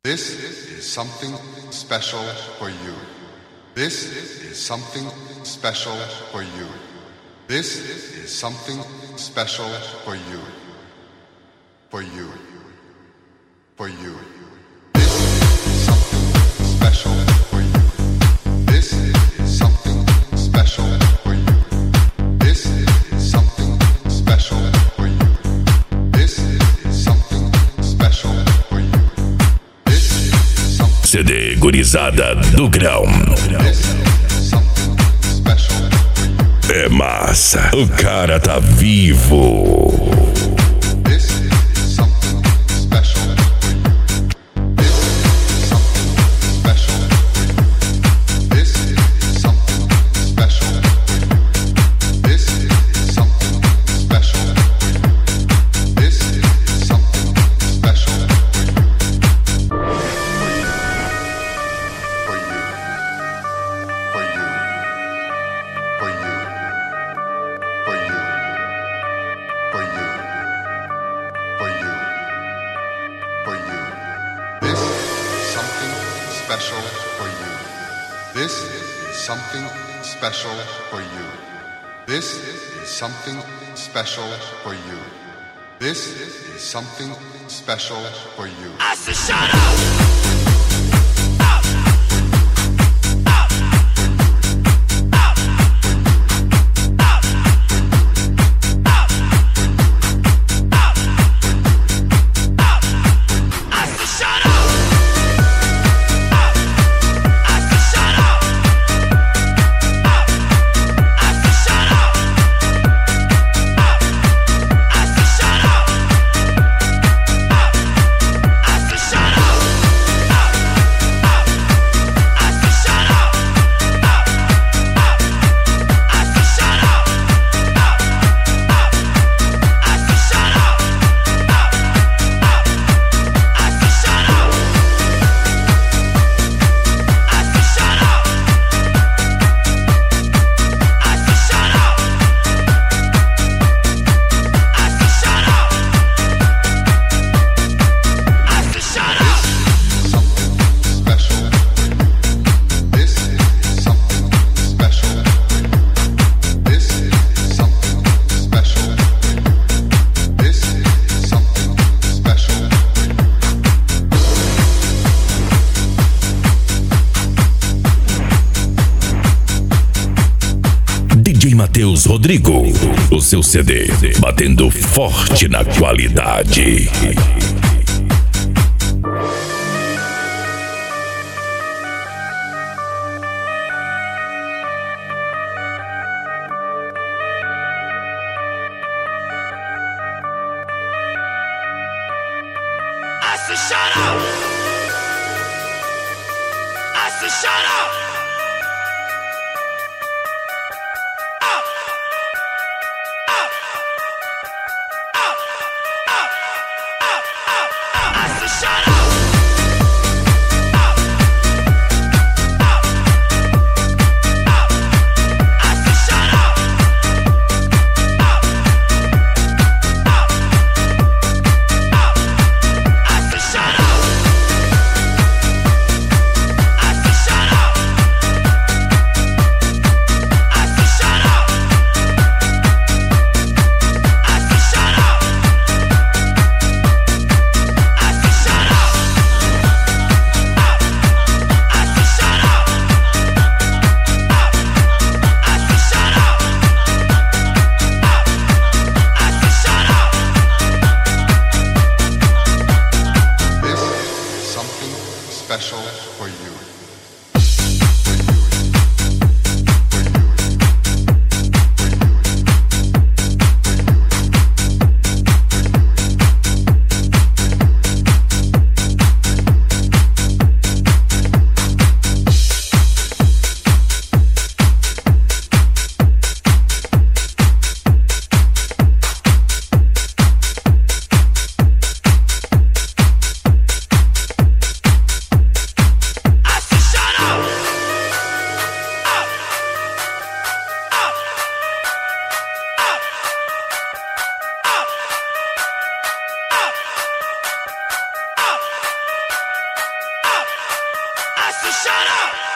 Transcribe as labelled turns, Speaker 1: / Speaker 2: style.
Speaker 1: This is something special for you. This is something special for you. This is something special for you. For you. For you. This is something special for you. This is something special for you. This is something special for you. This is something special for you. This is something
Speaker 2: CD Gurizada do Grão. É massa, o cara tá vivo.
Speaker 1: Something special for you.
Speaker 3: I said shut up!
Speaker 2: Matheus Rodrigo, o seu CD, batendo forte na qualidade.
Speaker 3: I said shut up! I said shut up! shut up!